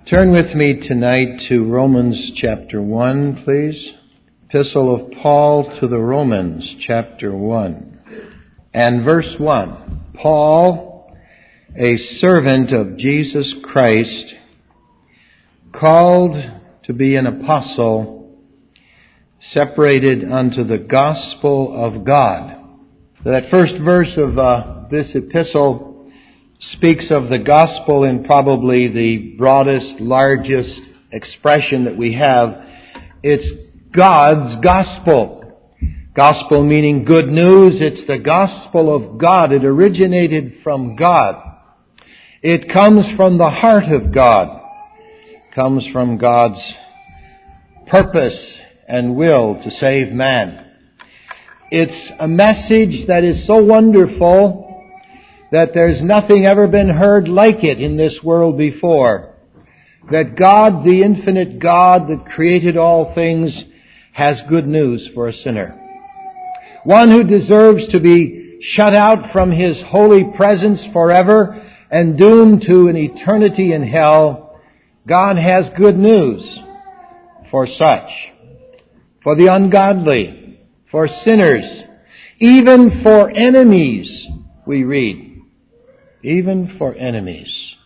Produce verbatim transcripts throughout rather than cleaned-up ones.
Turn with me tonight to Romans chapter one, please. Epistle of Paul to the Romans, chapter one. And verse one. Paul, a servant of Jesus Christ, called to be an apostle, separated unto the gospel of God. That first verse of uh, this epistle speaks of the gospel in probably the broadest, largest expression that we have. It's God's gospel. Gospel meaning good news. It's the gospel of God. It originated from God. It comes from the heart of God. It comes from God's purpose and will to save man. It's a message that is so wonderful that there's nothing ever been heard like it in this world before. That God, the infinite God that created all things, has good news for a sinner. One who deserves to be shut out from His holy presence forever and doomed to an eternity in hell, God has good news for such. For the ungodly, for sinners, even for enemies, we read. Even for enemies.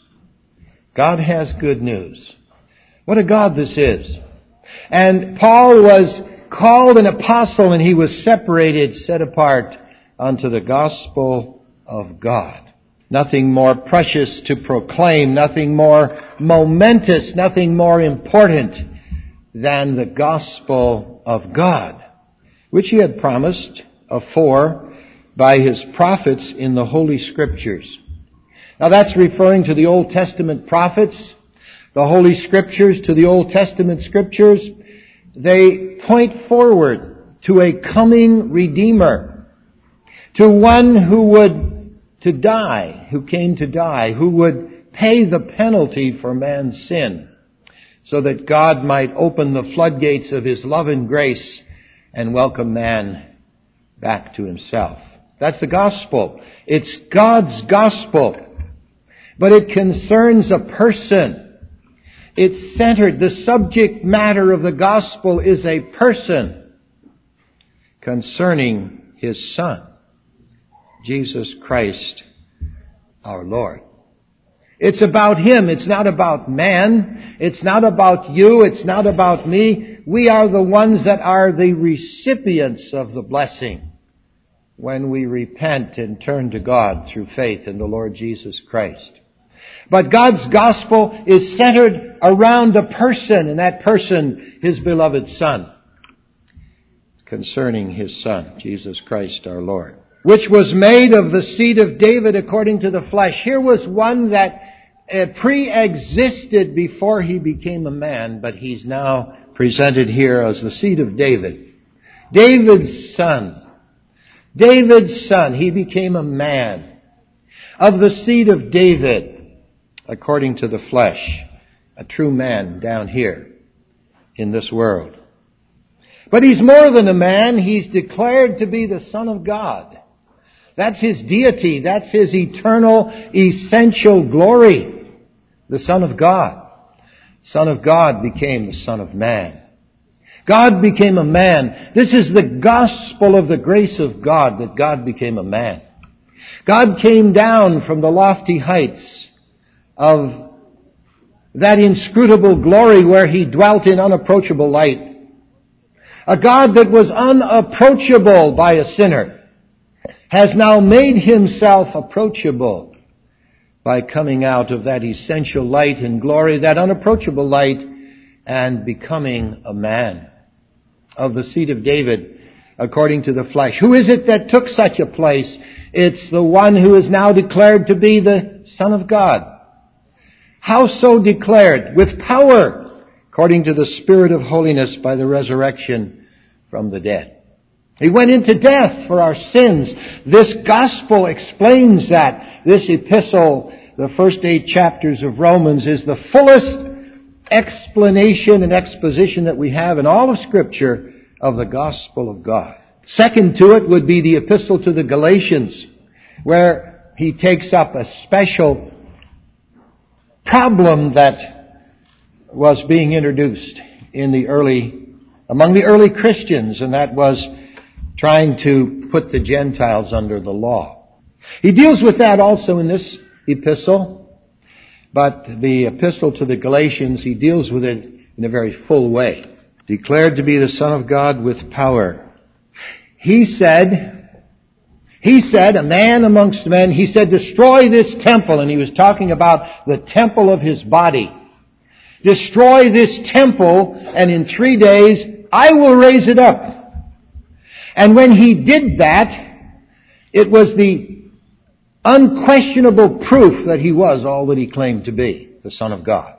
God has good news. What a God this is. And Paul was called an apostle, and he was separated, set apart unto the gospel of God. Nothing more precious to proclaim, nothing more momentous, nothing more important than the gospel of God, which He had promised afore by His prophets in the Holy Scriptures. Now that's referring to the Old Testament prophets, the Holy Scriptures, to the Old Testament Scriptures. They point forward to a coming Redeemer, to one who would to die, who came to die, who would pay the penalty for man's sin, so that God might open the floodgates of His love and grace and welcome man back to Himself. That's the gospel. It's God's gospel. But it concerns a person. It's centered. The subject matter of the gospel is a person concerning His Son, Jesus Christ, our Lord. It's about Him. It's not about man. It's not about you. It's not about me. We are the ones that are the recipients of the blessing when we repent and turn to God through faith in the Lord Jesus Christ. But God's gospel is centered around a person, and that person, His beloved Son, concerning His Son, Jesus Christ our Lord, which was made of the seed of David according to the flesh. Here was one that uh, pre-existed before He became a man, but He's now presented here as the seed of David. David's son. David's son. He became a man of the seed of David, according to the flesh, a true man down here in this world. But He's more than a man. He's declared to be the Son of God. That's His deity. That's His eternal, essential glory. The Son of God. Son of God became the Son of Man. God became a man. This is the gospel of the grace of God, that God became a man. God came down from the lofty heights of that inscrutable glory where He dwelt in unapproachable light. A God that was unapproachable by a sinner has now made Himself approachable by coming out of that essential light and glory, that unapproachable light, and becoming a man of the seed of David according to the flesh. Who is it that took such a place? It's the one who is now declared to be the Son of God. How so declared? With power, according to the Spirit of holiness by the resurrection from the dead. He went into death for our sins. This gospel explains that. This epistle, the first eight chapters of Romans, is the fullest explanation and exposition that we have in all of Scripture of the gospel of God. Second to it would be the epistle to the Galatians, where he takes up a special problem that was being introduced in the early, among the early Christians, and that was trying to put the Gentiles under the law. He deals with that also in this epistle, but the epistle to the Galatians, he deals with it in a very full way. Declared to be the Son of God with power. He said, he said, a man amongst men, he said, destroy this temple, and he was talking about the temple of his body. Destroy this temple, and in three days I will raise it up. And when he did that, it was the unquestionable proof that he was all that he claimed to be, the Son of God.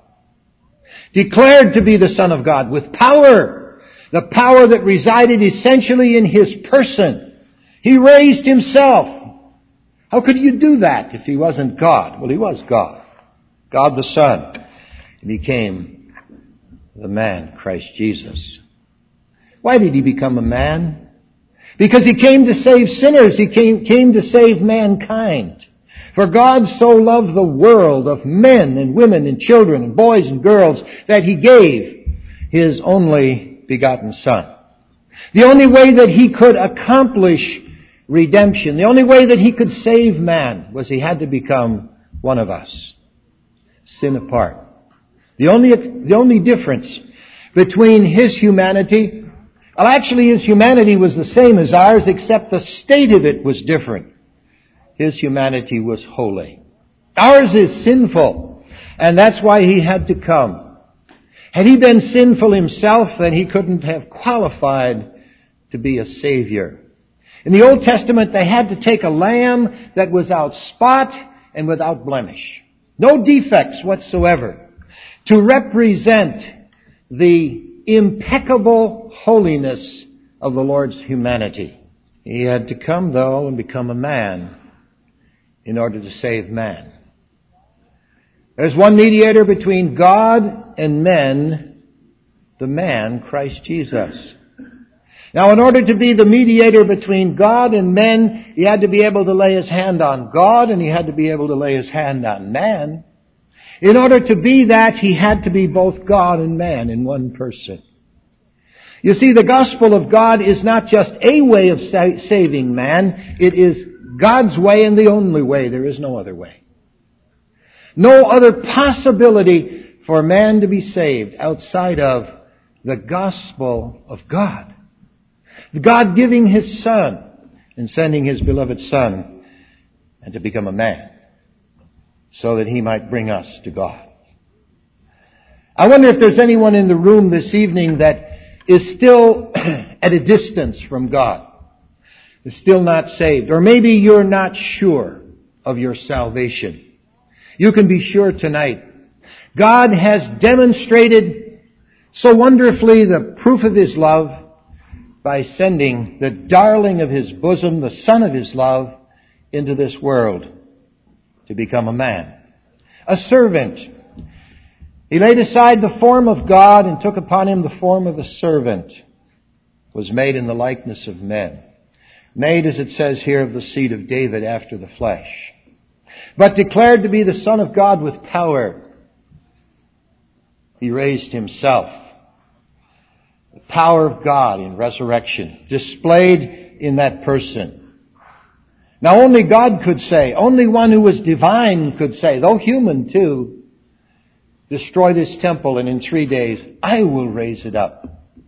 Declared to be the Son of God with power, the power that resided essentially in his person. He raised himself. How could you do that if he wasn't God? Well, he was God. God the Son. He became the man, Christ Jesus. Why did he become a man? Because he came to save sinners. He came, came to save mankind. For God so loved the world of men and women and children and boys and girls that he gave his only begotten Son. The only way that he could accomplish redemption, the only way that he could save man was he had to become one of us. Sin apart. The only, the only difference between his humanity, well actually his humanity was the same as ours except the state of it was different. His humanity was holy. Ours is sinful, and that's why he had to come. Had he been sinful himself, then he couldn't have qualified to be a Savior. In the Old Testament, they had to take a lamb that was without spot and without blemish. No defects whatsoever. To represent the impeccable holiness of the Lord's humanity. He had to come, though, and become a man in order to save man. There's one mediator between God and men, the man, Christ Jesus. Now, in order to be the mediator between God and men, he had to be able to lay his hand on God and he had to be able to lay his hand on man. In order to be that, he had to be both God and man in one person. You see, the gospel of God is not just a way of sa- saving man. It is God's way and the only way. There is no other way. No other possibility for man to be saved outside of the gospel of God. God giving his Son and sending his beloved Son and to become a man so that he might bring us to God. I wonder if there's anyone in the room this evening that is still at a distance from God. Is still not saved. Or maybe you're not sure of your salvation. You can be sure tonight. God has demonstrated so wonderfully the proof of his love by sending the darling of his bosom, the Son of his love, into this world to become a man. A servant. He laid aside the form of God and took upon him the form of a servant. Was made in the likeness of men. Made, as it says here, of the seed of David after the flesh. But declared to be the Son of God with power. He raised himself. The power of God in resurrection displayed in that person. Now only God could say, only one who was divine could say, though human too, destroy this temple and in three days I will raise it up.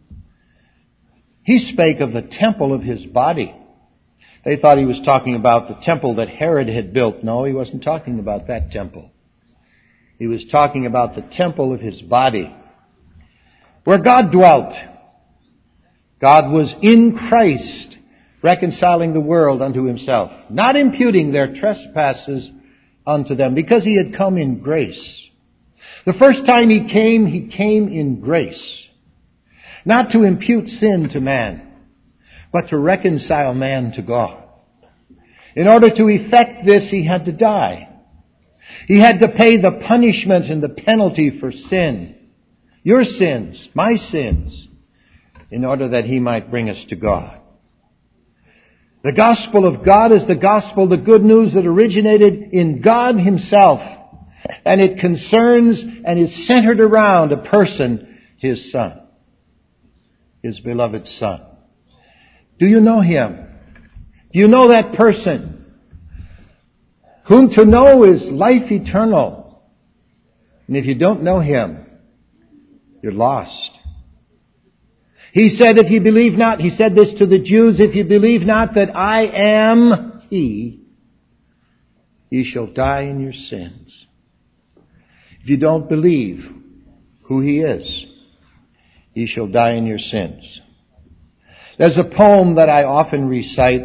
He spake of the temple of his body. They thought he was talking about the temple that Herod had built. No, he wasn't talking about that temple. He was talking about the temple of his body, where God dwelt. God was in Christ, reconciling the world unto himself, not imputing their trespasses unto them, because he had come in grace. The first time he came, he came in grace. Not to impute sin to man, but to reconcile man to God. In order to effect this, he had to die. He had to pay the punishment and the penalty for sin. Your sins, my sins, in order that he might bring us to God. The gospel of God is the gospel, the good news that originated in God himself And it concerns and is centered around a person, His Son. His beloved Son. Do you know Him? Do you know that person? Whom to know is life eternal. And if you don't know Him, you're lost. He said, if you believe not, He said this to the Jews, if you believe not that I am He, ye shall die in your sins. If you don't believe who He is, ye shall die in your sins. There's a poem that I often recite.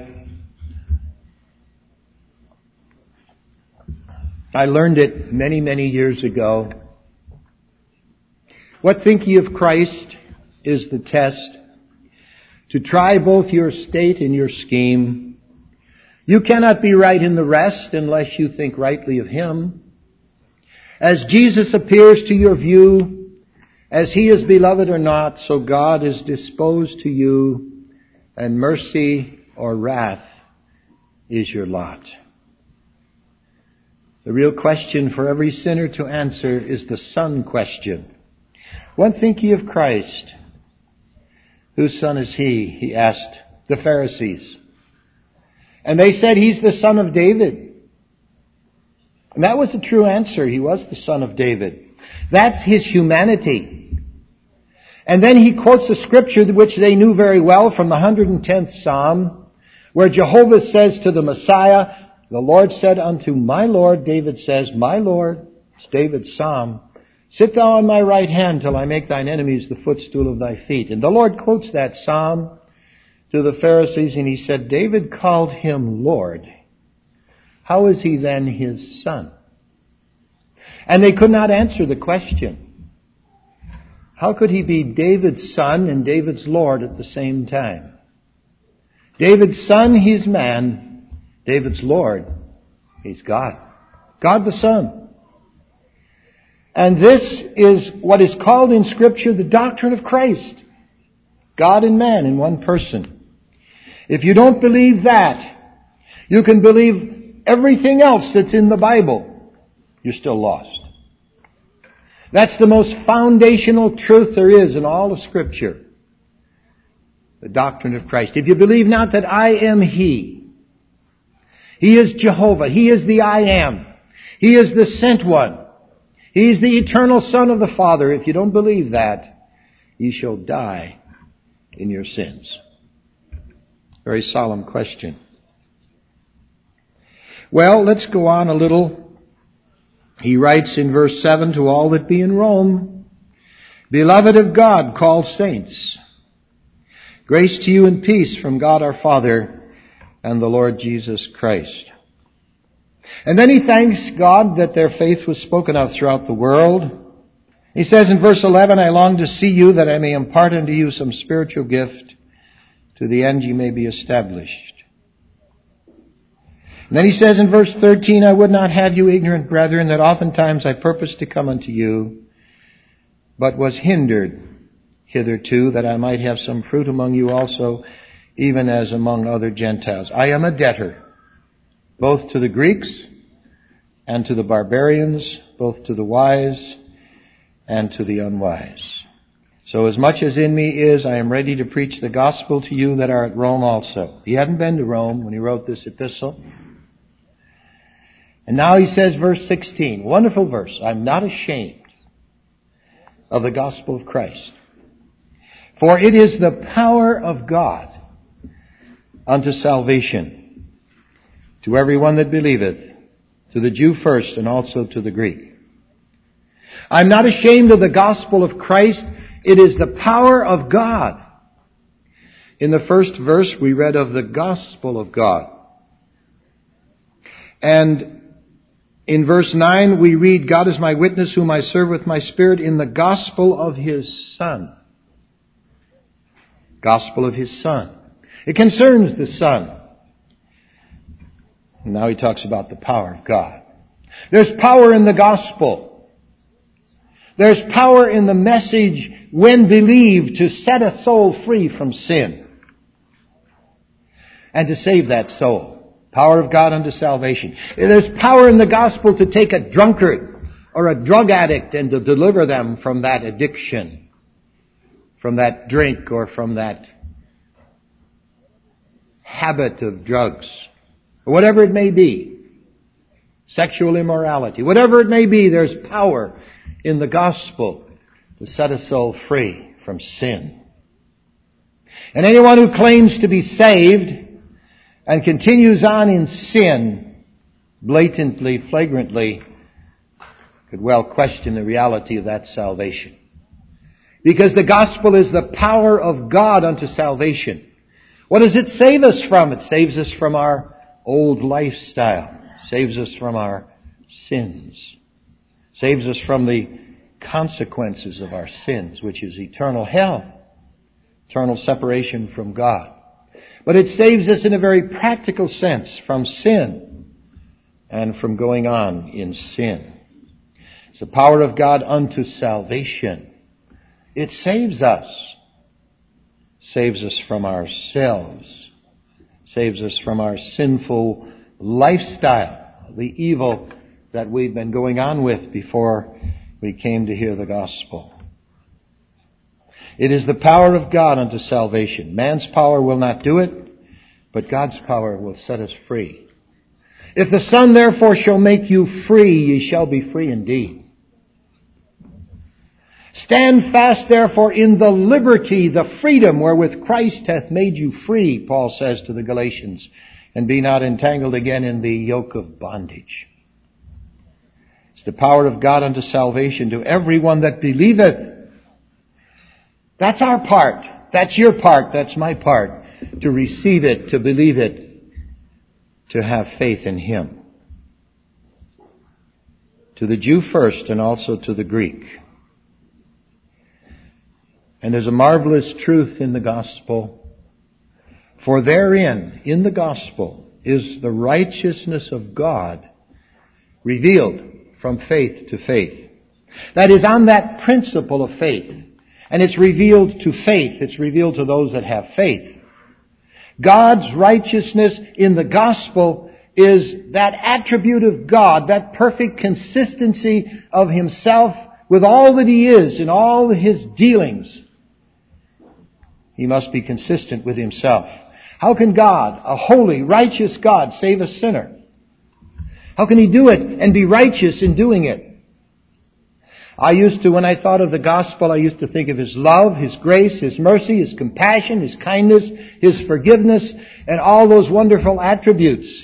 I learned it many, many years ago. What think ye of Christ is the test to try both your state and your scheme. You cannot be right in the rest unless you think rightly of Him. As Jesus appears to your view, as He is beloved or not, so God is disposed to you, and mercy or wrath is your lot. The real question for every sinner to answer is the Son question. What think ye of Christ? Whose son is He? He asked the Pharisees. And they said, He's the son of David. And that was the true answer. He was the son of David. That's His humanity. And then he quotes a scripture which they knew very well from the one hundred tenth Psalm, where Jehovah says to the Messiah, the Lord said unto my Lord, David says, my Lord, it's David's Psalm, sit thou on my right hand till I make thine enemies the footstool of thy feet. And the Lord quotes that Psalm to the Pharisees, and He said, David called Him Lord. How is He then His son? And they could not answer the question. How could He be David's son and David's Lord at the same time? David's son, He's man. David's Lord, He's God. God the Son. And this is what is called in Scripture the doctrine of Christ. God and man in one person. If you don't believe that, you can believe everything else that's in the Bible. You're still lost. That's the most foundational truth there is in all of Scripture. The doctrine of Christ. If you believe not that I am He, He is Jehovah. He is the I am. He is the sent one. He's the eternal Son of the Father. If you don't believe that, ye shall die in your sins. Very solemn question. Well, let's go on a little. He writes in verse seven, to all that be in Rome, beloved of God, called saints, grace to you and peace from God our Father and the Lord Jesus Christ. And then he thanks God that their faith was spoken of throughout the world. He says in verse eleven, I long to see you that I may impart unto you some spiritual gift to the end ye may be established. And then he says in verse thirteen, I would not have you ignorant, brethren, that oftentimes I purposed to come unto you, but was hindered hitherto, that I might have some fruit among you also, even as among other Gentiles. I am a debtor, both to the Greeks and to the barbarians, both to the wise and to the unwise. So as much as in me is, I am ready to preach the gospel to you that are at Rome also. He hadn't been to Rome when he wrote this epistle. And now he says, verse sixteen, wonderful verse, I'm not ashamed of the gospel of Christ. For it is the power of God unto salvation, to every one that believeth, to the Jew first and also to the Greek. I'm not ashamed of the gospel of Christ. It is the power of God. In the first verse, we read of the gospel of God. And in verse nine, we read, God is my witness, whom I serve with my spirit in the gospel of His Son. Gospel of His Son. It concerns the Son. And now he talks about the power of God. There's power in the gospel. There's power in the message when believed to set a soul free from sin and to save that soul. Power of God unto salvation. There's power in the gospel to take a drunkard or a drug addict and to deliver them from that addiction, from that drink or from that habit of drugs, or whatever it may be, sexual immorality, whatever it may be, there's power in the gospel to set a soul free from sin. And anyone who claims to be saved and continues on in sin, blatantly, flagrantly, could well question the reality of that salvation. Because the gospel is the power of God unto salvation. What does it save us from? It saves us from our old lifestyle. Saves us from our sins. Saves us from the consequences of our sins, which is eternal hell. Eternal separation from God. But it saves us in a very practical sense from sin and from going on in sin. It's the power of God unto salvation. It saves us. Saves us from ourselves. Saves us from our sinful lifestyle, the evil that we've been going on with before we came to hear the gospel. It is the power of God unto salvation. Man's power will not do it, but God's power will set us free. If the Son therefore shall make you free, ye shall be free indeed. Stand fast therefore in the liberty, the freedom wherewith Christ hath made you free, Paul says to the Galatians, and be not entangled again in the yoke of bondage. It's the power of God unto salvation to everyone that believeth. That's our part. That's your part. That's my part. To receive it, to believe it, to have faith in Him. To the Jew first and also to the Greek. And there's a marvelous truth in the gospel. For therein, in the gospel, is the righteousness of God revealed from faith to faith. That is on that principle of faith. And it's revealed to faith. It's revealed to those that have faith. God's righteousness in the gospel is that attribute of God, that perfect consistency of Himself with all that He is in all His dealings. He must be consistent with Himself. How can God, a holy, righteous God, save a sinner? How can He do it and be righteous in doing it? I used to, when I thought of the gospel, I used to think of His love, His grace, His mercy, His compassion, His kindness, His forgiveness, and all those wonderful attributes.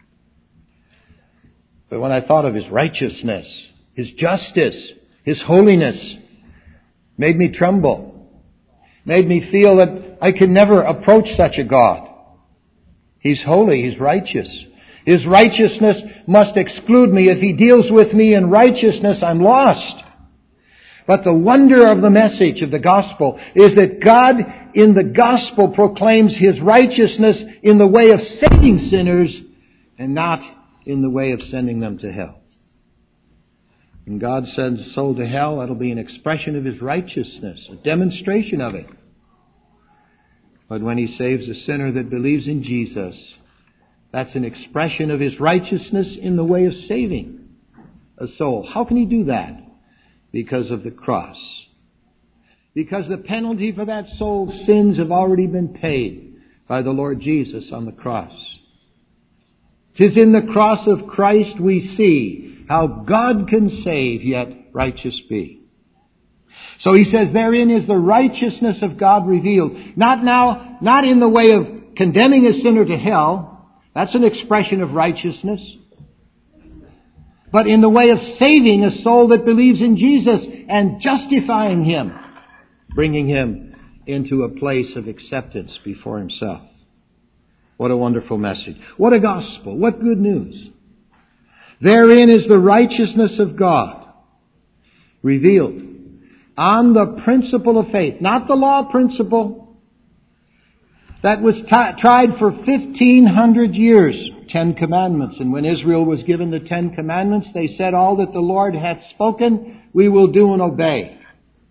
But when I thought of His righteousness, His justice, His holiness, made me tremble. Made me feel that I can never approach such a God. He's holy, He's righteous. His righteousness must exclude me. If He deals with me in righteousness, I'm lost. But the wonder of the message of the gospel is that God in the gospel proclaims His righteousness in the way of saving sinners and not in the way of sending them to hell. When God sends a soul to hell, that'll be an expression of His righteousness, a demonstration of it. But when He saves a sinner that believes in Jesus, that's an expression of His righteousness in the way of saving a soul. How can He do that? Because of the cross. Because the penalty for that soul's sins have already been paid by the Lord Jesus on the cross. 'Tis in the cross of Christ we see how God can save yet righteous be. So He says therein is the righteousness of God revealed. Not now, not in the way of condemning a sinner to hell. That's an expression of righteousness. But in the way of saving a soul that believes in Jesus and justifying him, bringing him into a place of acceptance before Himself. What a wonderful message. What a gospel. What good news. Therein is the righteousness of God revealed on the principle of faith, not the law principle that was t- tried for fifteen hundred years. Ten Commandments. And when Israel was given the Ten Commandments, they said, all that the Lord hath spoken, we will do and obey.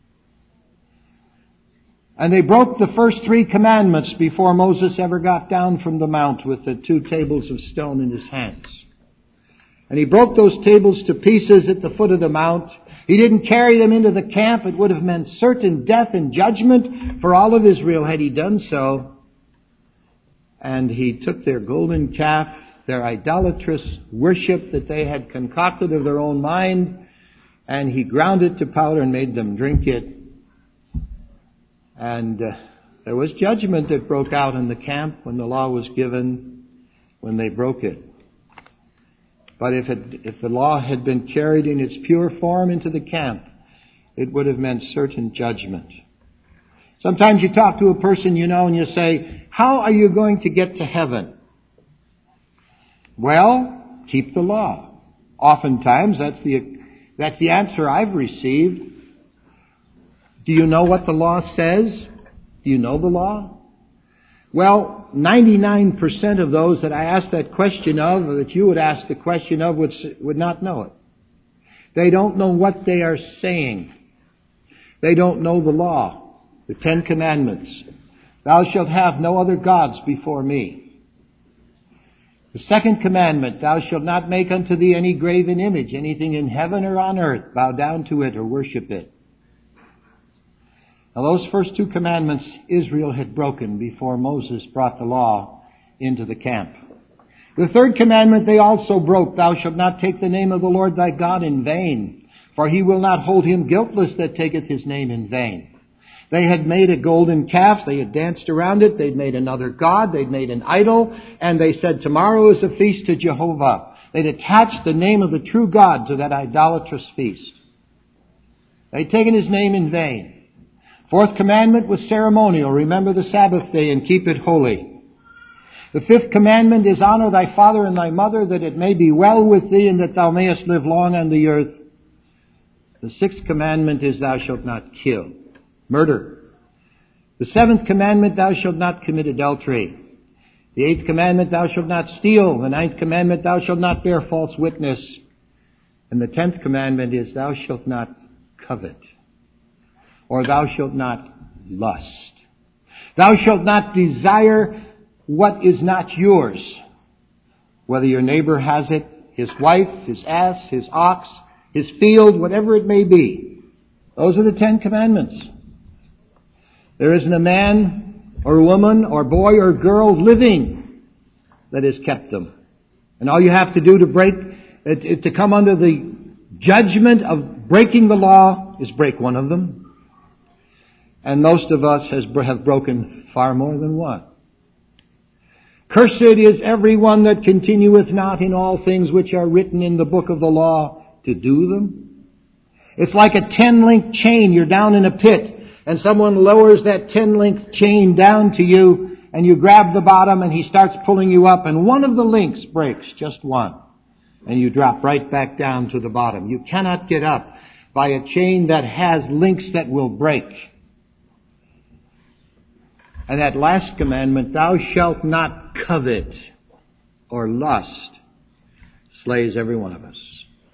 And they broke the first three commandments before Moses ever got down from the mount with the two tables of stone in his hands. And he broke those tables to pieces at the foot of the mount. He didn't carry them into the camp. It would have meant certain death and judgment for all of Israel had he done so. And he took their golden calf, their idolatrous worship that they had concocted of their own mind, and he ground it to powder and made them drink it. And uh, there was judgment that broke out in the camp when the law was given, when they broke it. But if it, if the law had been carried in its pure form into the camp, it would have meant certain judgment. Sometimes you talk to a person, you know, and you say, how are you going to get to heaven? Well, keep the law. Oftentimes, that's the, that's the answer I've received. Do you know what the law says? Do you know the law? Well, ninety-nine percent of those that I ask that question of, or that you would ask the question of, would, would not know it. They don't know what they are saying. They don't know the law. The Ten Commandments. Thou shalt have no other gods before me. The second commandment, thou shalt not make unto thee any graven image, anything in heaven or on earth, bow down to it or worship it. Now those first two commandments Israel had broken before Moses brought the law into the camp. The third commandment they also broke, thou shalt not take the name of the Lord thy God in vain, for he will not hold him guiltless that taketh his name in vain. They had made a golden calf, they had danced around it, they'd made another god, they'd made an idol, and they said, tomorrow is a feast to Jehovah. They'd attached the name of the true God to that idolatrous feast. They'd taken his name in vain. Fourth commandment was ceremonial, remember the Sabbath day and keep it holy. The fifth commandment is honor thy father and thy mother, that it may be well with thee and that thou mayest live long on the earth. The sixth commandment is thou shalt not kill. Murder. The seventh commandment, thou shalt not commit adultery. The eighth commandment, thou shalt not steal. The ninth commandment, thou shalt not bear false witness. And the tenth commandment is, thou shalt not covet. Or thou shalt not lust. Thou shalt not desire what is not yours. Whether your neighbor has it, his wife, his ass, his ox, his field, whatever it may be. Those are the Ten Commandments. There isn't a man or a woman or boy or girl living that has kept them. And all you have to do to break, to come under the judgment of breaking the law is break one of them. And most of us has, have broken far more than one. Cursed is everyone that continueth not in all things which are written in the book of the law to do them. It's like a ten-link chain. You're down in a pit. And someone lowers that ten-link chain down to you, and you grab the bottom, and he starts pulling you up, and one of the links breaks, just one. And you drop right back down to the bottom. You cannot get up by a chain that has links that will break. And that last commandment, thou shalt not covet or lust, slays every one of us.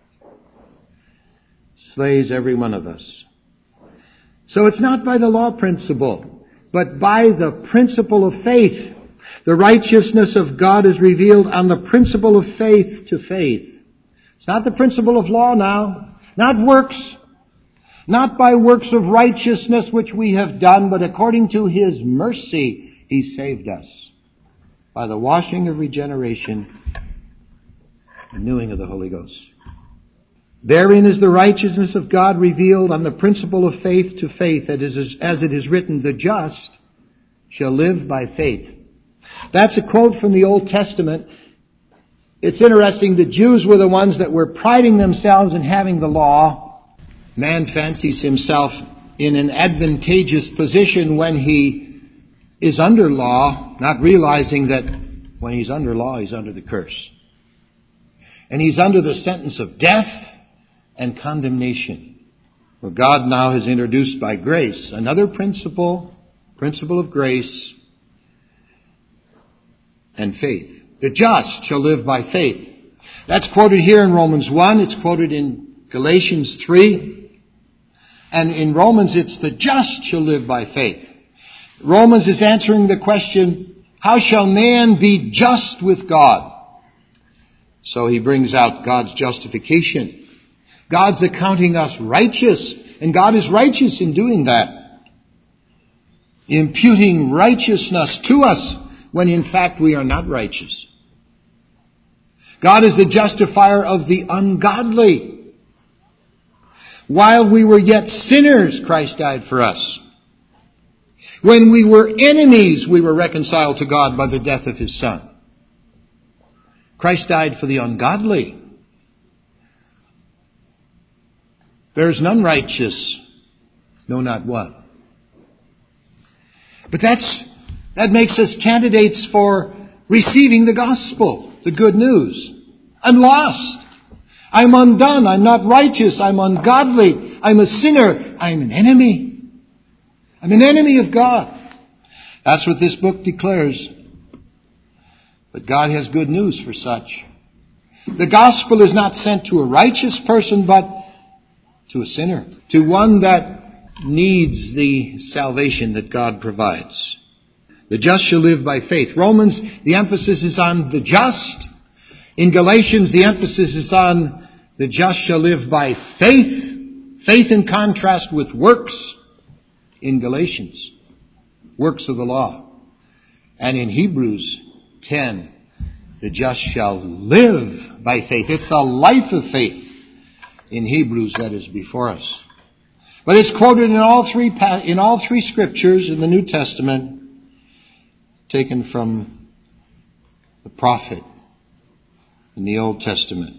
Slays every one of us. So it's not by the law principle, but by the principle of faith. The righteousness of God is revealed on the principle of faith to faith. It's not the principle of law now, not works, not by works of righteousness which we have done, but according to his mercy he saved us by the washing of regeneration, renewing of the Holy Ghost. Therein is the righteousness of God revealed on the principle of faith to faith, as it is written, the just shall live by faith. That's a quote from the Old Testament. It's interesting, the Jews were the ones that were priding themselves in having the law. Man fancies himself in an advantageous position when he is under law, not realizing that when he's under law, he's under the curse. And he's under the sentence of death and condemnation. Well, God now has introduced by grace another principle, principle of grace and faith. The just shall live by faith. That's quoted here in Romans one. It's quoted in Galatians three. And in Romans, it's the just shall live by faith. Romans is answering the question, how shall man be just with God? So he brings out God's justification. God's accounting us righteous, and God is righteous in doing that. Imputing righteousness to us when in fact we are not righteous. God is the justifier of the ungodly. While we were yet sinners, Christ died for us. When we were enemies, we were reconciled to God by the death of His Son. Christ died for the ungodly. There is none righteous, no, not one. But that's, that makes us candidates for receiving the gospel, the good news. I'm lost. I'm undone. I'm not righteous. I'm ungodly. I'm a sinner. I'm an enemy. I'm an enemy of God. That's what this book declares. But God has good news for such. The gospel is not sent to a righteous person, but to a sinner. To one that needs the salvation that God provides. The just shall live by faith. Romans, the emphasis is on the just. In Galatians, the emphasis is on the just shall live by faith. Faith in contrast with works in Galatians. Works of the law. And in Hebrews ten, the just shall live by faith. It's the life of faith in Hebrews that is before us. But it's quoted in all three, in all three scriptures in the New Testament, taken from the prophet in the Old Testament.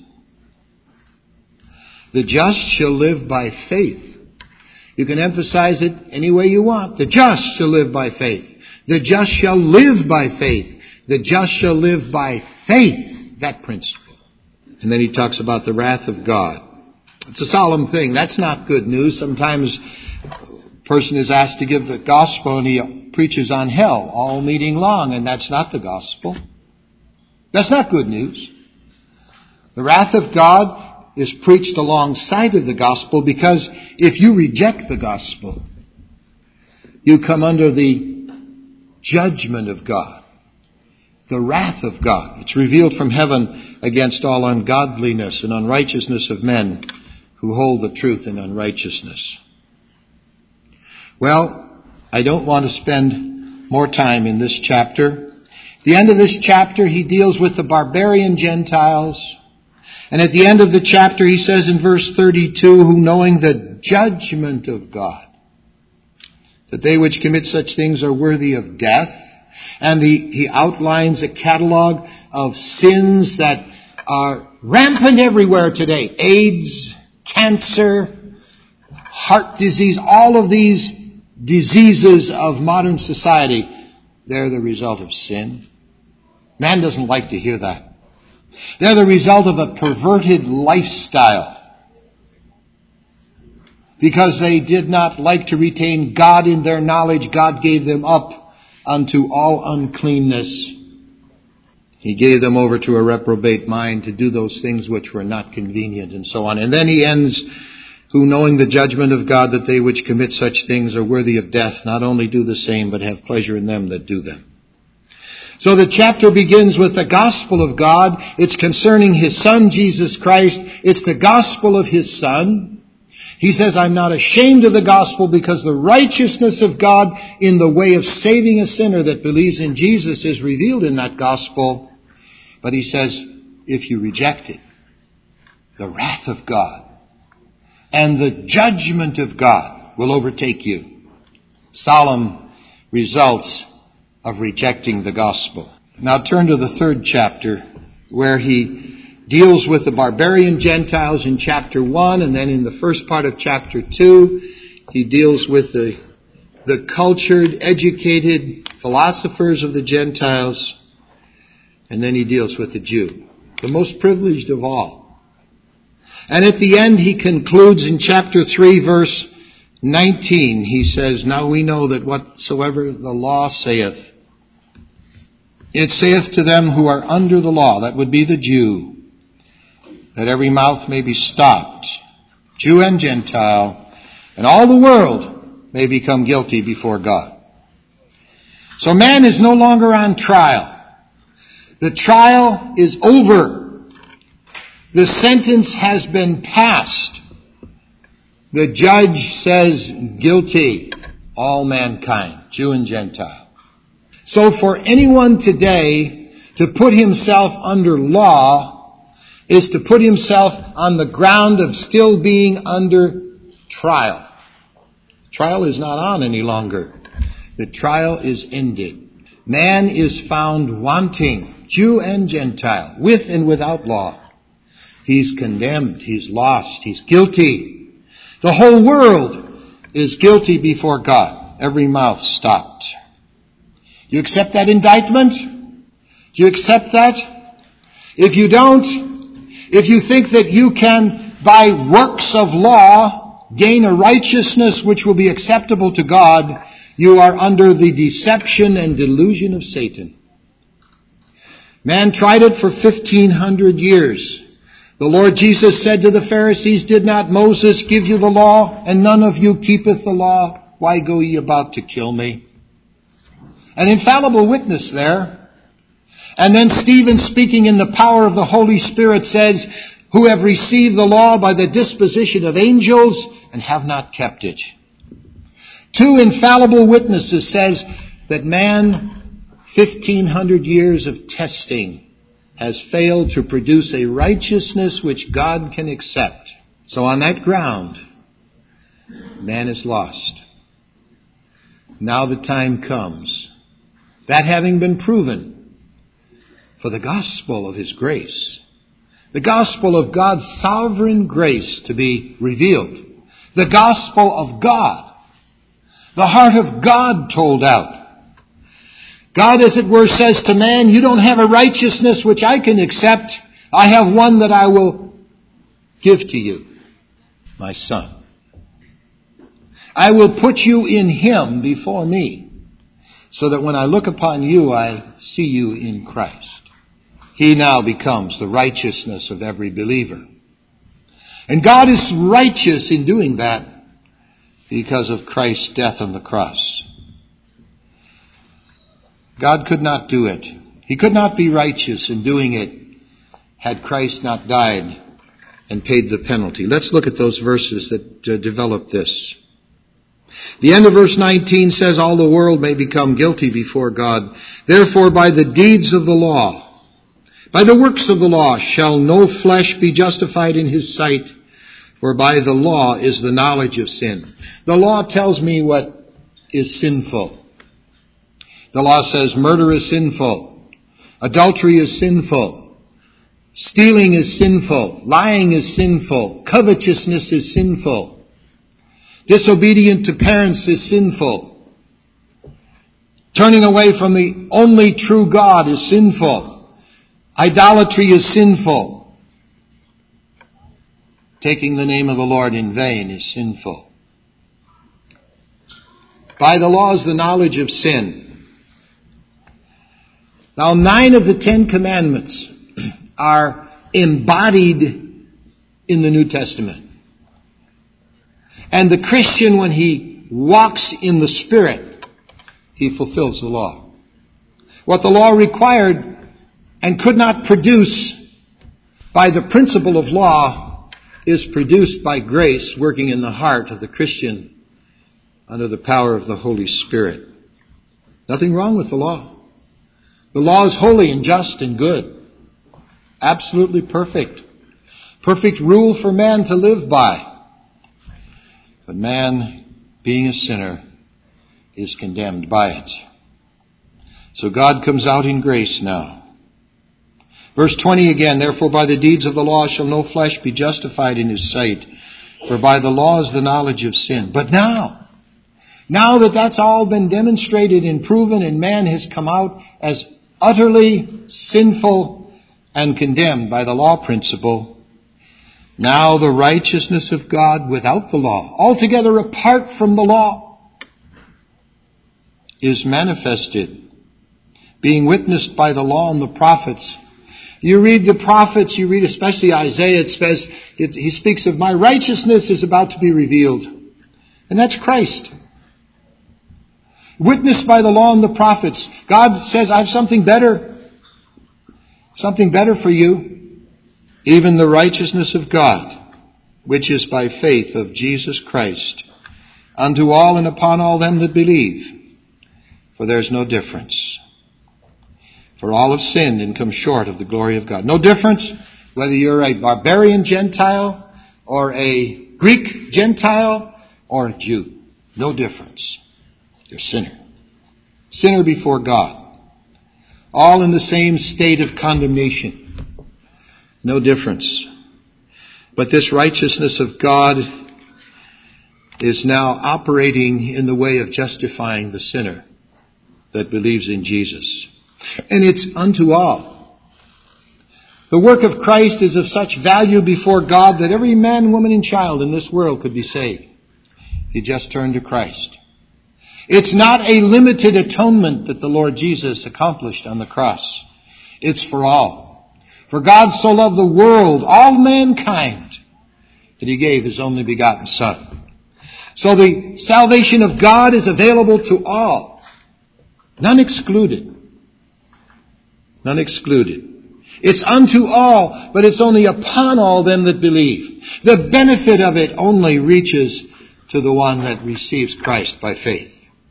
The just shall live by faith. You can emphasize it any way you want. The just shall live by faith. The just shall live by faith. The just shall live by faith. That principle. And then he talks about the wrath of God. It's a solemn thing. That's not good news. Sometimes a person is asked to give the gospel and he preaches on hell all meeting long, and that's not the gospel. That's not good news. The wrath of God is preached alongside of the gospel, because if you reject the gospel, you come under the judgment of God, the wrath of God. It's revealed from heaven against all ungodliness and unrighteousness of men who hold the truth in unrighteousness. Well, I don't want to spend more time in this chapter. At the end of this chapter, he deals with the barbarian Gentiles. And at the end of the chapter, he says in verse thirty-two, who knowing the judgment of God, that they which commit such things are worthy of death. And the, he outlines a catalog of sins that are rampant everywhere today. AIDS, cancer, heart disease, all of these diseases of modern society, they're the result of sin. Man doesn't like to hear that. They're the result of a perverted lifestyle. Because they did not like to retain God in their knowledge, God gave them up unto all uncleanness. He gave them over to a reprobate mind to do those things which were not convenient, and so on. And then he ends, who knowing the judgment of God, that they which commit such things are worthy of death, not only do the same, but have pleasure in them that do them. So the chapter begins with the gospel of God. It's concerning His Son, Jesus Christ. It's the gospel of His Son. He says, I'm not ashamed of the gospel, because the righteousness of God in the way of saving a sinner that believes in Jesus is revealed in that gospel. But he says, if you reject it, the wrath of God and the judgment of God will overtake you. Solemn results of rejecting the gospel. Now turn to the third chapter, where he deals with the barbarian Gentiles in chapter one, and then in the first part of chapter two, he deals with the, the cultured, educated philosophers of the Gentiles, and then he deals with the Jew, the most privileged of all. And at the end he concludes in chapter three, verse nineteen, he says, now we know that whatsoever the law saith, it saith to them who are under the law, that would be the Jew, that every mouth may be stopped, Jew and Gentile, and all the world may become guilty before God. So man is no longer on trial. The trial is over. The sentence has been passed. The judge says guilty, all mankind, Jew and Gentile. So for anyone today to put himself under law is to put himself on the ground of still being under trial. Trial is not on any longer. The trial is ended. Man is found wanting, Jew and Gentile, with and without law. He's condemned. He's lost. He's guilty. The whole world is guilty before God. Every mouth stopped. You accept that indictment? Do you accept that? If you don't, if you think that you can, by works of law, gain a righteousness which will be acceptable to God, you are under the deception and delusion of Satan. Man tried it for fifteen hundred years. The Lord Jesus said to the Pharisees, "Did not Moses give you the law, and none of you keepeth the law? Why go ye about to kill me?" An infallible witness there. And then Stephen, speaking in the power of the Holy Spirit, says, "Who have received the law by the disposition of angels, and have not kept it." Two infallible witnesses says that man, fifteen hundred years of testing, has failed to produce a righteousness which God can accept. So on that ground, man is lost. Now the time comes, that having been proven, for the gospel of His grace, the gospel of God's sovereign grace to be revealed, the gospel of God, the heart of God told out. God, as it were, says to man, you don't have a righteousness which I can accept. I have one that I will give to you, my son. I will put you in Him before me, so that when I look upon you, I see you in Christ. He now becomes the righteousness of every believer. And God is righteous in doing that because of Christ's death on the cross. God could not do it. He could not be righteous in doing it had Christ not died and paid the penalty. Let's look at those verses that uh, develop this. The end of verse nineteen says, all the world may become guilty before God. Therefore, by the deeds of the law, by the works of the law, shall no flesh be justified in His sight, for by the law is the knowledge of sin. The law tells me what is sinful. The law says murder is sinful. Adultery is sinful. Stealing is sinful. Lying is sinful. Covetousness is sinful. Disobedient to parents is sinful. Turning away from the only true God is sinful. Idolatry is sinful. Taking the name of the Lord in vain is sinful. By the law is the knowledge of sin. Now, nine of the Ten Commandments are embodied in the New Testament. And the Christian, when he walks in the Spirit, he fulfills the law. What the law required and could not produce by the principle of law is produced by grace working in the heart of the Christian under the power of the Holy Spirit. Nothing wrong with the law. The law is holy and just and good. Absolutely perfect. Perfect rule for man to live by. But man, being a sinner, is condemned by it. So God comes out in grace now. Verse twenty again, therefore by the deeds of the law shall no flesh be justified in His sight, for by the law is the knowledge of sin. But now, now that that's all been demonstrated and proven and man has come out as utterly sinful and condemned by the law principle, now the righteousness of God without the law, altogether apart from the law, is manifested, being witnessed by the law and the prophets. You read the prophets, you read especially Isaiah, it says, it, he speaks of my righteousness is about to be revealed. And that's Christ. Witnessed by the law and the prophets. God says, I have something better. Something better for you. even the righteousness of God, which is by faith of Jesus Christ, unto all and upon all them that believe. For there is no difference. For all have sinned and come short of the glory of God. No difference whether you're a barbarian Gentile or a Greek Gentile or a Jew. No difference. You're a sinner. Sinner before God. All in the same state of condemnation. No difference. But this righteousness of God is now operating in the way of justifying the sinner that believes in Jesus. And it's unto all. The work of Christ is of such value before God that every man, woman, and child in this world could be saved. He just turned to Christ. It's not a limited atonement that the Lord Jesus accomplished on the cross. It's for all. For God so loved the world, all mankind, that He gave His only begotten Son. So the salvation of God is available to all. None excluded. None excluded. It's unto all, but it's only upon all them that believe. The benefit of it only reaches to the one that receives Christ by faith.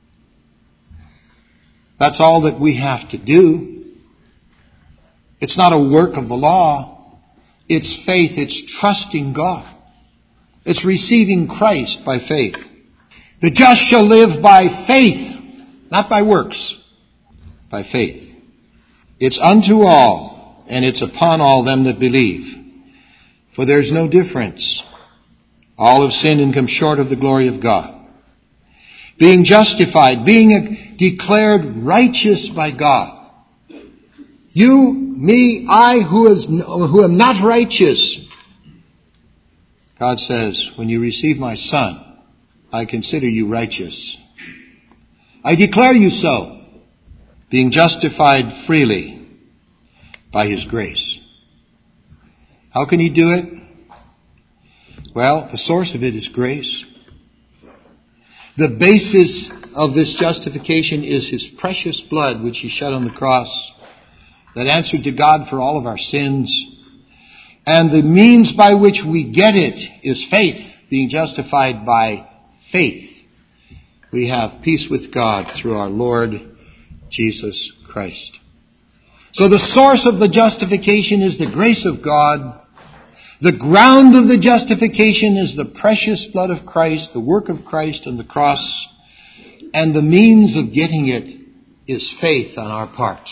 That's all that we have to do. It's not a work of the law. It's faith. It's trusting God. It's receiving Christ by faith. The just shall live by faith, not by works, by faith. It's unto all, and it's upon all them that believe. For there's no difference. All have sinned and come short of the glory of God. Being justified, being declared righteous by God. You, me, I, who is who am not righteous. God says, when you receive my Son, I consider you righteous. I declare you so, being justified freely by His grace. How can He do it? Well, the source of it is grace. The basis of this justification is His precious blood, which He shed on the cross, that answered to God for all of our sins. And the means by which we get it is faith, being justified by faith. We have peace with God through our Lord Jesus Christ. So the source of the justification is the grace of God. The ground of the justification is the precious blood of Christ, the work of Christ on the cross. And the means of getting it is faith on our part.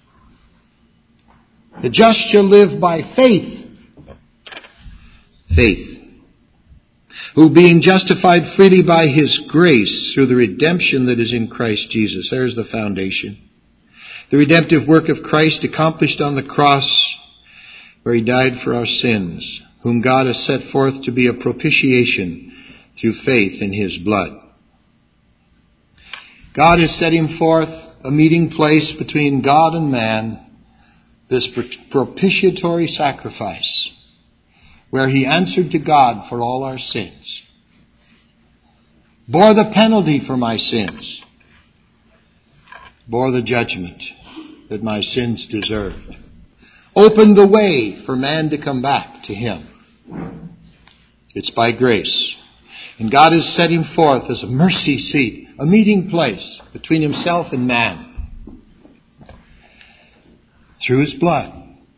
The just shall live by faith. Faith. Who being justified freely by His grace through the redemption that is in Christ Jesus. There's the foundation. The redemptive work of Christ accomplished on the cross, where He died for our sins, whom God has set forth to be a propitiation through faith in His blood. God has set Him forth a meeting place between God and man, this propitiatory sacrifice, where He answered to God for all our sins, bore the penalty for my sins, bore the judgment that my sins deserved, opened the way for man to come back to Him. It's by grace. And God has set Him forth as a mercy seat, a meeting place between Himself and man, through His blood.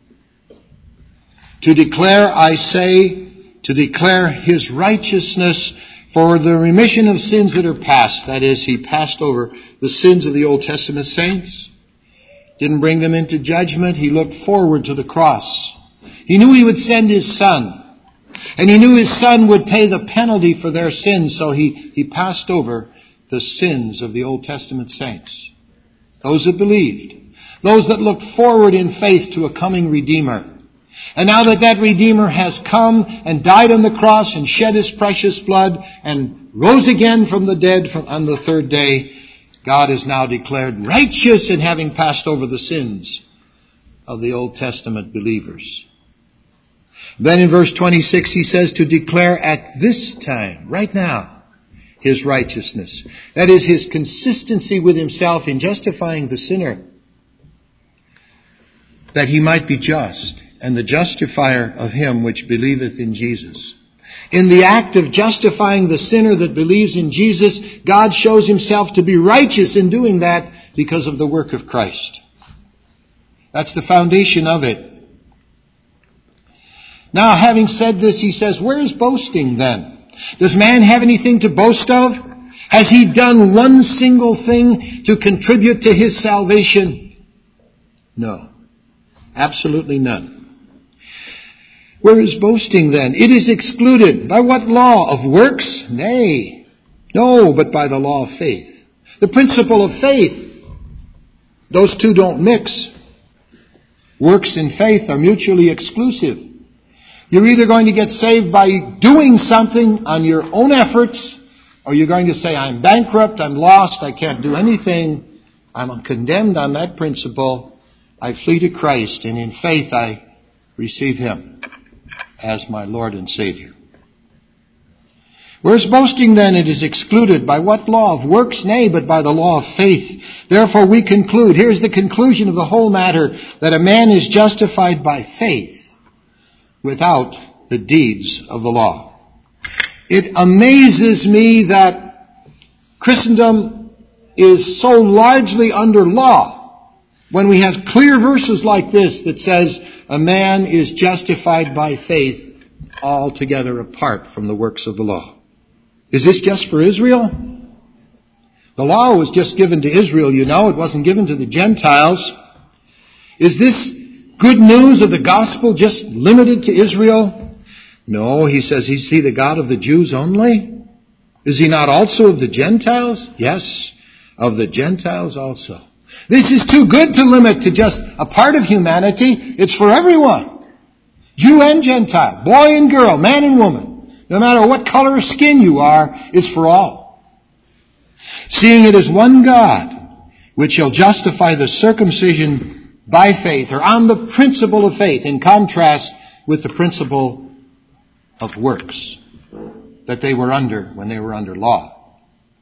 To declare, I say, to declare His righteousness for the remission of sins that are past. That is, He passed over the sins of the Old Testament saints. Didn't bring them into judgment. He looked forward to the cross. He knew He would send His Son. And He knew His Son would pay the penalty for their sins. So He, he passed over the sins of the Old Testament saints. Those that believed. Those that looked forward in faith to a coming Redeemer. And now that that Redeemer has come and died on the cross and shed His precious blood and rose again from the dead from, on the third day, God is now declared righteous in having passed over the sins of the Old Testament believers. Then in verse twenty-six He says to declare at this time, right now, His righteousness. That is His consistency with Himself in justifying the sinner, that He might be just and the justifier of him which believeth in Jesus. In the act of justifying the sinner that believes in Jesus, God shows himself to be righteous in doing that because of the work of Christ. That's the foundation of it. Now, having said this, he says, where is boasting then? Does man have anything to boast of? Has he done one single thing to contribute to his salvation? No. Absolutely none. Where is boasting then? It is excluded. By what law? Of works? Nay. No, but by the law of faith. The principle of faith. Those two don't mix. Works and faith are mutually exclusive. You're either going to get saved by doing something on your own efforts, or you're going to say, I'm bankrupt, I'm lost, I can't do anything, I'm condemned on that principle. I flee to Christ, and in faith I receive him as my Lord and Savior. Whereas boasting then, it is excluded. By what law? Of works? Nay, but by the law of faith. Therefore we conclude, here's the conclusion of the whole matter, that a man is justified by faith without the deeds of the law. It amazes me that Christendom is so largely under law when we have clear verses like this that says a man is justified by faith altogether apart from the works of the law. Is this just for Israel? The law was just given to Israel, you know. It wasn't given to the Gentiles. Is this good news of the gospel just limited to Israel? No, he says, is he the God of the Jews only? Is he not also of the Gentiles? Yes, of the Gentiles also. This is too good to limit to just a part of humanity. It's for everyone. Jew and Gentile, boy and girl, man and woman. No matter what color of skin you are, it's for all. Seeing it as one God, which shall justify the circumcision by faith, or on the principle of faith, in contrast with the principle of works that they were under when they were under law.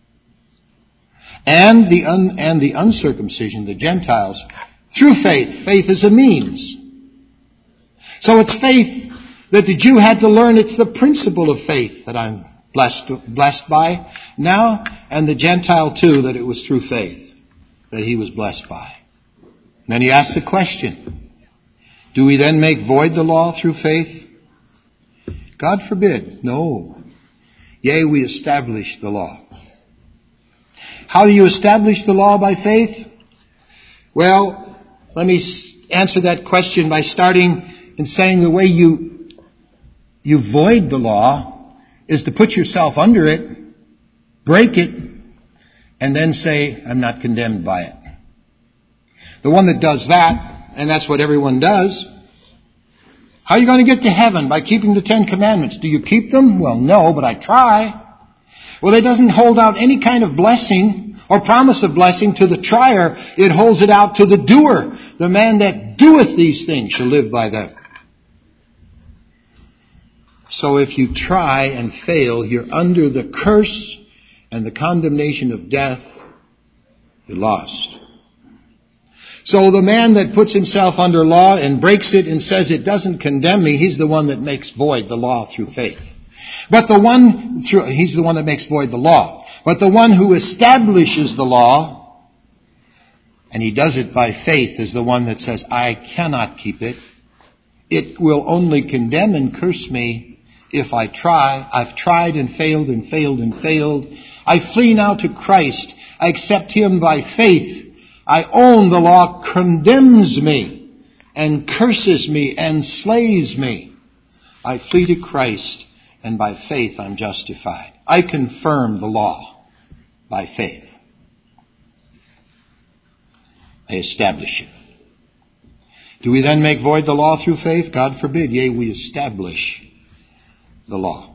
And the un, and the uncircumcision, the Gentiles, through faith. Faith is a means. So it's faith that the Jew had to learn. It's the principle of faith that I'm blessed blessed by now, and the Gentile too, that it was through faith that he was blessed by. And then he asks the question, do we then make void the law through faith? God forbid. No. Yea, we establish the law. How do you establish the law by faith? Well, let me answer that question by starting and saying the way you you void the law is to put yourself under it, break it, and then say, I'm not condemned by it. The one that does that, and that's what everyone does, how are you going to get to heaven? By keeping the Ten Commandments. Do you keep them? Well, no, but I try. Well, it doesn't hold out any kind of blessing or promise of blessing to the trier. It holds it out to the doer. The man that doeth these things shall live by them. So if you try and fail, you're under the curse and the condemnation of death. You're lost. So the man that puts himself under law and breaks it and says it doesn't condemn me, he's the one that makes void the law through faith. But the one, through, he's the one that makes void the law. But the one who establishes the law, and he does it by faith, is the one that says, I cannot keep it. It will only condemn and curse me if I try. I've tried and failed and failed and failed. I flee now to Christ. I accept him by faith. I own the law condemns me and curses me and slays me. I flee to Christ, and by faith I'm justified. I confirm the law by faith. I establish it. Do we then make void the law through faith? God forbid. Yea, we establish the law.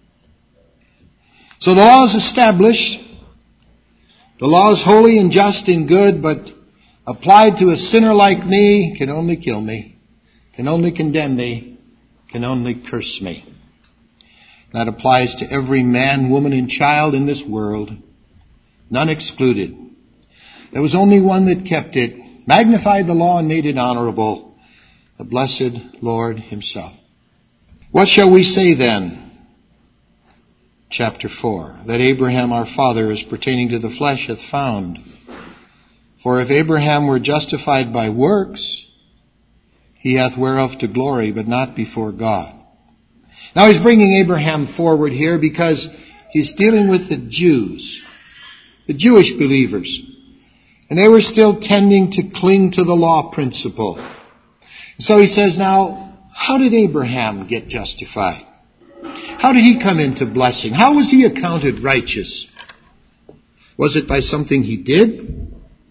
So the law is established. The law is holy and just and good, but applied to a sinner like me can only kill me, can only condemn me, can only curse me. That applies to every man, woman, and child in this world, none excluded. There was only one that kept it, magnified the law and made it honorable, the blessed Lord himself. What shall we say then? Chapter four. That Abraham our father, as pertaining to the flesh, hath found. For if Abraham were justified by works, he hath whereof to glory, but not before God. Now he's bringing Abraham forward here because he's dealing with the Jews, the Jewish believers. And they were still tending to cling to the law principle. So he says, now, how did Abraham get justified? How did he come into blessing? How was he accounted righteous? Was it by something he did?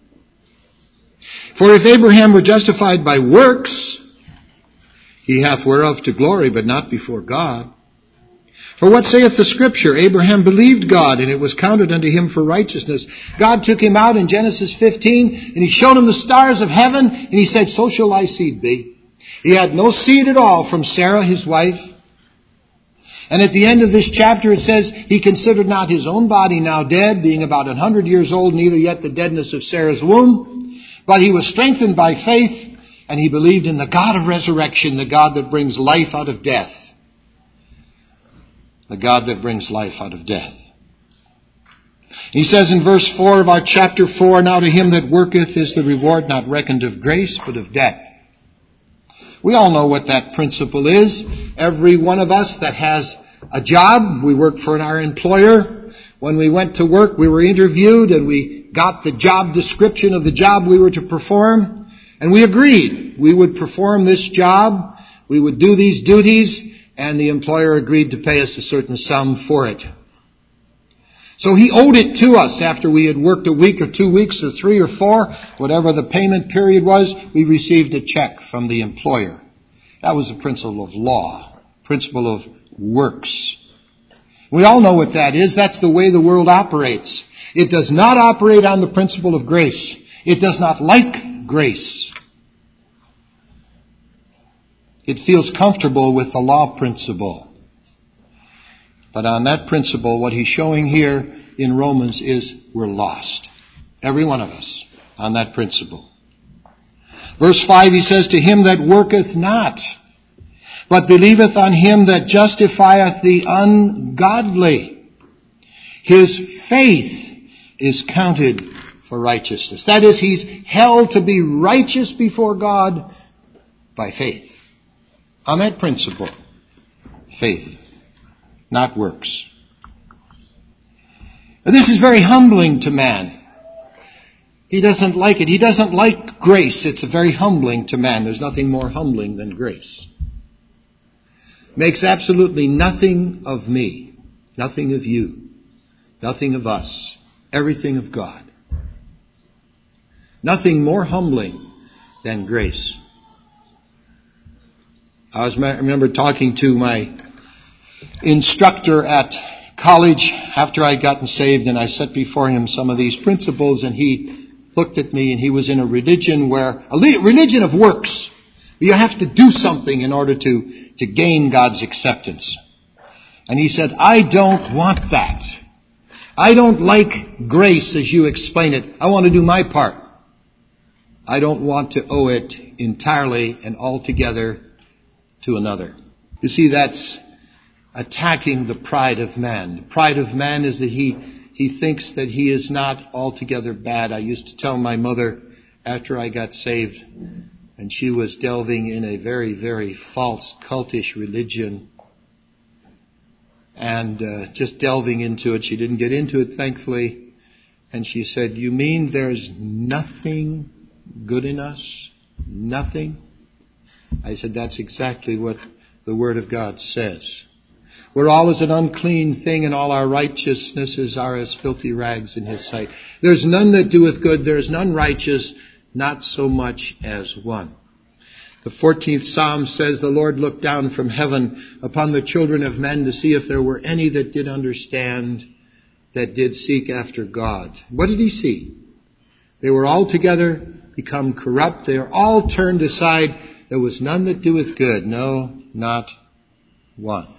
For if Abraham were justified by works, he hath whereof to glory, but not before God. For what saith the Scripture? Abraham believed God, and it was counted unto him for righteousness. God took him out in Genesis fifteen, and he showed him the stars of heaven, and he said, so shall thy seed be. He had no seed at all from Sarah, his wife. And at the end of this chapter it says, he considered not his own body now dead, being about a hundred years old, neither yet the deadness of Sarah's womb. But he was strengthened by faith, and he believed in the God of resurrection, the God that brings life out of death. The God that brings life out of death. He says in verse four of our chapter four, now to him that worketh is the reward not reckoned of grace, but of debt. We all know what that principle is. Every one of us that has a job, we work for our employer. When we went to work, we were interviewed and we got the job description of the job we were to perform. And we agreed we would perform this job, we would do these duties, and the employer agreed to pay us a certain sum for it. So he owed it to us after we had worked a week or two weeks or three or four, whatever the payment period was, we received a check from the employer. That was a principle of law, principle of works. We all know what that is. That's the way the world operates. It does not operate on the principle of grace. It does not like grace. It feels comfortable with the law principle. But on that principle, what he's showing here in Romans is we're lost. Every one of us on that principle. Verse five, he says, to him that worketh not, but believeth on him that justifieth the ungodly, his faith is counted for righteousness. That is, he's held to be righteous before God by faith. On that principle, faith, not works. But this is very humbling to man. He doesn't like it. He doesn't like grace. It's very humbling to man. There's nothing more humbling than grace. Makes absolutely nothing of me, nothing of you, nothing of us, everything of God. Nothing more humbling than grace. I was I remember talking to my instructor at college after I'd gotten saved, and I set before him some of these principles, and he looked at me, and he was in a religion where, a religion of works. You have to do something in order to, to gain God's acceptance. And he said, I don't want that. I don't like grace as you explain it. I want to do my part. I don't want to owe it entirely and altogether to another. You see, that's attacking the pride of man. The pride of man is that he, he thinks that he is not altogether bad. I used to tell my mother after I got saved, and she was delving in a very, very false, cultish religion, and uh, just delving into it. She didn't get into it, thankfully. And she said, you mean there's nothing good in us? Nothing? I said, that's exactly what the Word of God says. We're all as an unclean thing, and all our righteousnesses are as filthy rags in His sight. There's none that doeth good, there is none righteous, not so much as one. The fourteenth Psalm says, the Lord looked down from heaven upon the children of men to see if there were any that did understand, that did seek after God. What did He see? They were altogether become corrupt. They are all turned aside. There was none that doeth good. No, not one.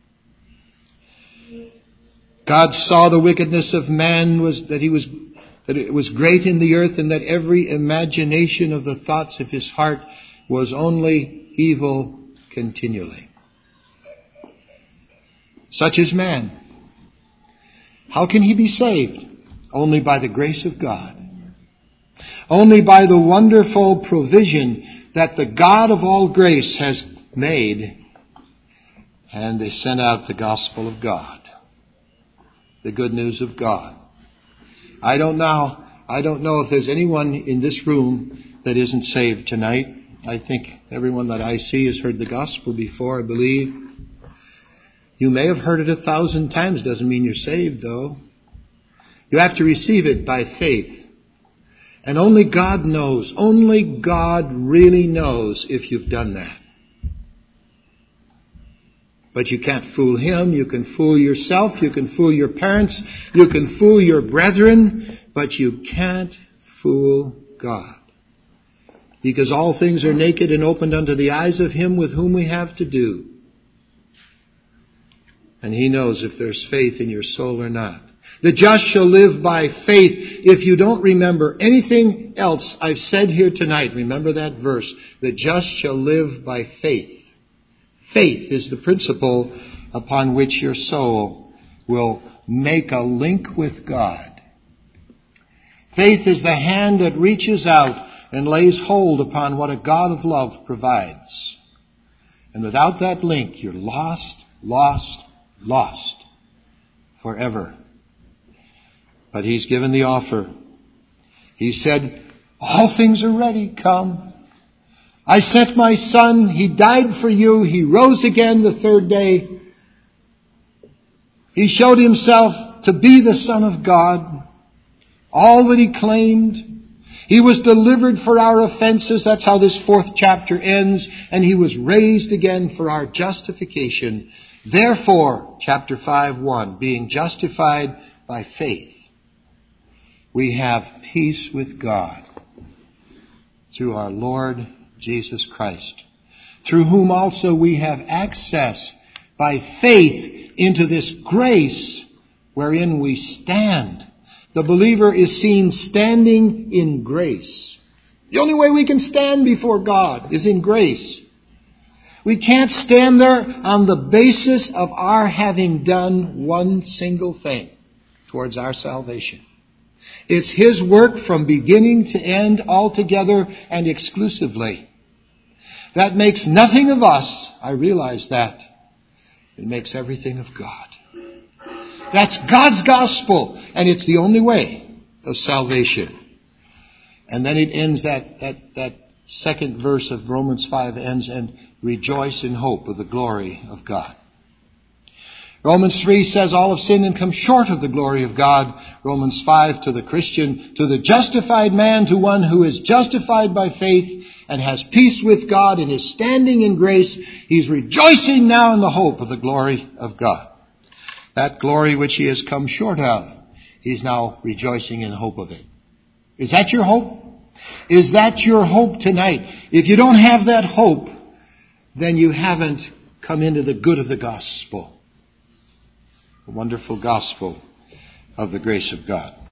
God saw the wickedness of man, was that he was that it was great in the earth, and that every imagination of the thoughts of his heart was only evil continually. Such is man. How can he be saved? Only by the grace of God. Only by the wonderful provision that the God of all grace has made. And they sent out the gospel of God. The good news of God. I don't know, I don't know if there's anyone in this room that isn't saved tonight. I think everyone that I see has heard the gospel before, I believe. You may have heard it a thousand times. Doesn't mean you're saved, though. You have to receive it by faith. And only God knows, only God really knows if you've done that. But you can't fool Him. You can fool yourself. You can fool your parents. You can fool your brethren. But you can't fool God. Because all things are naked and opened unto the eyes of Him with whom we have to do. And He knows if there's faith in your soul or not. The just shall live by faith. If you don't remember anything else I've said here tonight, remember that verse. The just shall live by faith. Faith is the principle upon which your soul will make a link with God. Faith is the hand that reaches out and lays hold upon what a God of love provides. And without that link, you're lost, lost, lost forever. But He's given the offer. He said, all things are ready, come. I sent my Son, He died for you, He rose again the third day. He showed Himself to be the Son of God. All that He claimed. He was delivered for our offenses. That's how this fourth chapter ends. And He was raised again for our justification. Therefore, chapter five, one, being justified by faith, we have peace with God through our Lord Jesus Christ, through whom also we have access by faith into this grace wherein we stand. The believer is seen standing in grace. The only way we can stand before God is in grace. We can't stand there on the basis of our having done one single thing towards our salvation. It's His work from beginning to end, altogether and exclusively. That makes nothing of us. I realize that. It makes everything of God. That's God's gospel, and it's the only way of salvation. And then it ends, that, that, that second verse of Romans five ends, and rejoice in hope of the glory of God. Romans three says all have sinned and come short of the glory of God. Romans five, to the Christian, to the justified man, to one who is justified by faith and has peace with God and is standing in grace, he's rejoicing now in the hope of the glory of God. That glory which he has come short of, he's now rejoicing in the hope of it. Is that your hope? Is that your hope tonight? If you don't have that hope, then you haven't come into the good of the gospel. The wonderful gospel of the grace of God.